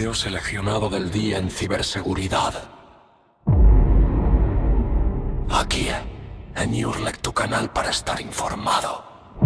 video seleccionado del día en ciberseguridad. Aquí, en Urlec, tu canal para estar informado.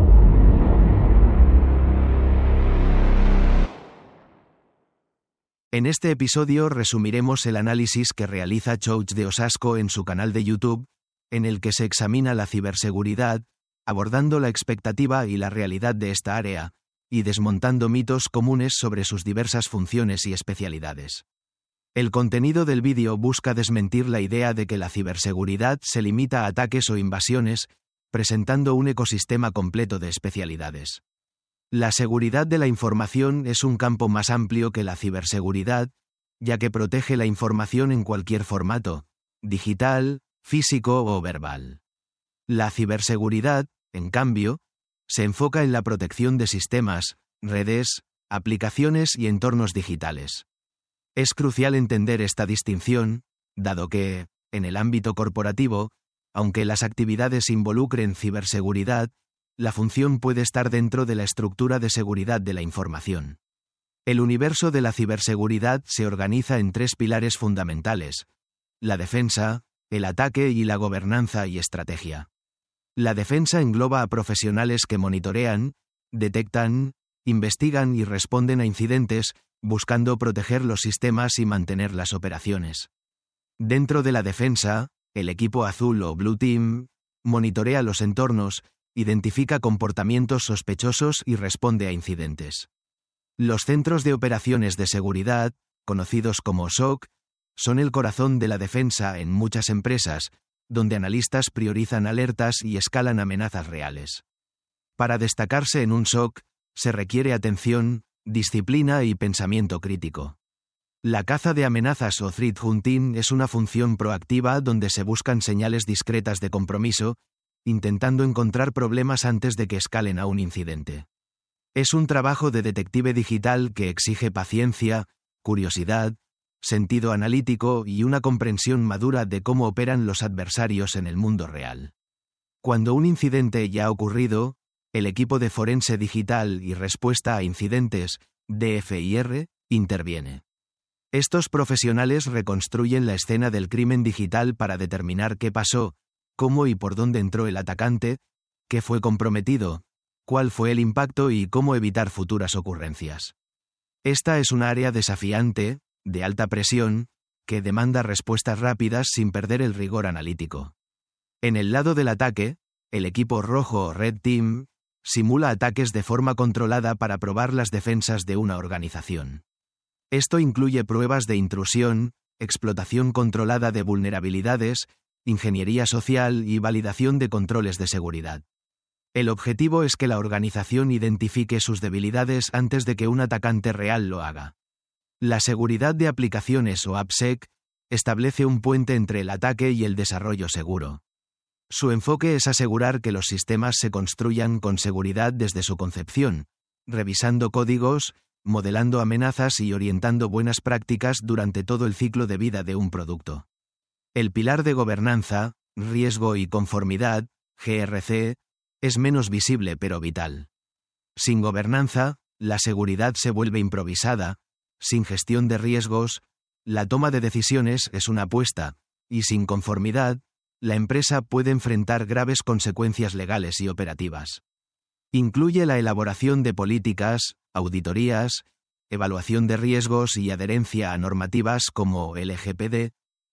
En este episodio resumiremos el análisis que realiza Chouch de Osasco en su canal de YouTube, en el que se examina la ciberseguridad, abordando la expectativa y la realidad de esta área, y desmontando mitos comunes sobre sus diversas funciones y especialidades. El contenido del vídeo busca desmentir la idea de que la ciberseguridad se limita a ataques o invasiones, presentando un ecosistema completo de especialidades. La seguridad de la información es un campo más amplio que la ciberseguridad, ya que protege la información en cualquier formato, digital, físico o verbal. La ciberseguridad, en cambio, se enfoca en la protección de sistemas, redes, aplicaciones y entornos digitales. Es crucial entender esta distinción, dado que, en el ámbito corporativo, aunque las actividades involucren ciberseguridad, la función puede estar dentro de la estructura de seguridad de la información. El universo de la ciberseguridad se organiza en tres pilares fundamentales: la defensa, el ataque y la gobernanza y estrategia. La defensa engloba a profesionales que monitorean, detectan, investigan y responden a incidentes, buscando proteger los sistemas y mantener las operaciones. Dentro de la defensa, el equipo azul o Blue Team monitorea los entornos, identifica comportamientos sospechosos y responde a incidentes. Los centros de operaciones de seguridad, conocidos como SOC, son el corazón de la defensa en muchas empresas, donde analistas priorizan alertas y escalan amenazas reales. Para destacarse en un SOC, se requiere atención, disciplina y pensamiento crítico. La caza de amenazas o threat hunting es una función proactiva donde se buscan señales discretas de compromiso, intentando encontrar problemas antes de que escalen a un incidente. Es un trabajo de detective digital que exige paciencia, curiosidad, sentido analítico y una comprensión madura de cómo operan los adversarios en el mundo real. Cuando un incidente ya ha ocurrido, el equipo de forense digital y respuesta a incidentes, DFIR, interviene. Estos profesionales reconstruyen la escena del crimen digital para determinar qué pasó, cómo y por dónde entró el atacante, qué fue comprometido, cuál fue el impacto y cómo evitar futuras ocurrencias. Esta es un área desafiante, de alta presión, que demanda respuestas rápidas sin perder el rigor analítico. En el lado del ataque, el equipo rojo o Red Team simula ataques de forma controlada para probar las defensas de una organización. Esto incluye pruebas de intrusión, explotación controlada de vulnerabilidades, ingeniería social y validación de controles de seguridad. El objetivo es que la organización identifique sus debilidades antes de que un atacante real lo haga. La seguridad de aplicaciones o AppSec establece un puente entre el ataque y el desarrollo seguro. Su enfoque es asegurar que los sistemas se construyan con seguridad desde su concepción, revisando códigos, modelando amenazas y orientando buenas prácticas durante todo el ciclo de vida de un producto. El pilar de gobernanza, riesgo y conformidad, GRC, es menos visible pero vital. Sin gobernanza, la seguridad se vuelve improvisada. Sin gestión de riesgos, la toma de decisiones es una apuesta, y sin conformidad, la empresa puede enfrentar graves consecuencias legales y operativas. Incluye la elaboración de políticas, auditorías, evaluación de riesgos y adherencia a normativas como LGPD,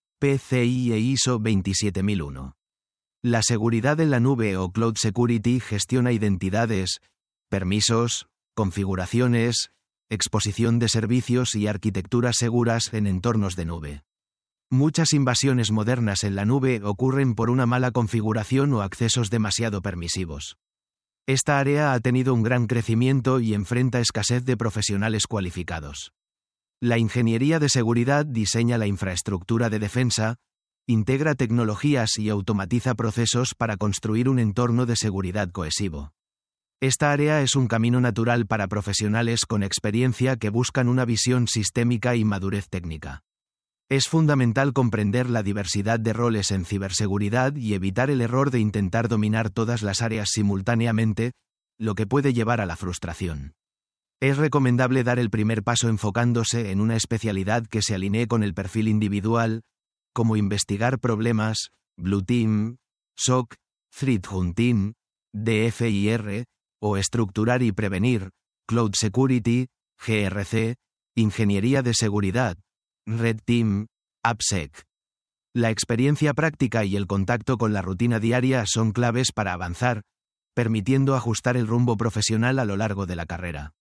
PCI e ISO 27001. La seguridad en la nube o Cloud Security gestiona identidades, permisos, configuraciones, exposición de servicios y arquitecturas seguras en entornos de nube. Muchas invasiones modernas en la nube ocurren por una mala configuración o accesos demasiado permisivos. Esta área ha tenido un gran crecimiento y enfrenta escasez de profesionales cualificados. La ingeniería de seguridad diseña la infraestructura de defensa, integra tecnologías y automatiza procesos para construir un entorno de seguridad cohesivo. Esta área es un camino natural para profesionales con experiencia que buscan una visión sistémica y madurez técnica. Es fundamental comprender la diversidad de roles en ciberseguridad y evitar el error de intentar dominar todas las áreas simultáneamente, lo que puede llevar a la frustración. Es recomendable dar el primer paso enfocándose en una especialidad que se alinee con el perfil individual, como investigar problemas, Blue Team, SOC, Threat Hunting, DFIR, o estructurar y prevenir, Cloud Security, GRC, Ingeniería de Seguridad, Red Team, AppSec. La experiencia práctica y el contacto con la rutina diaria son claves para avanzar, permitiendo ajustar el rumbo profesional a lo largo de la carrera.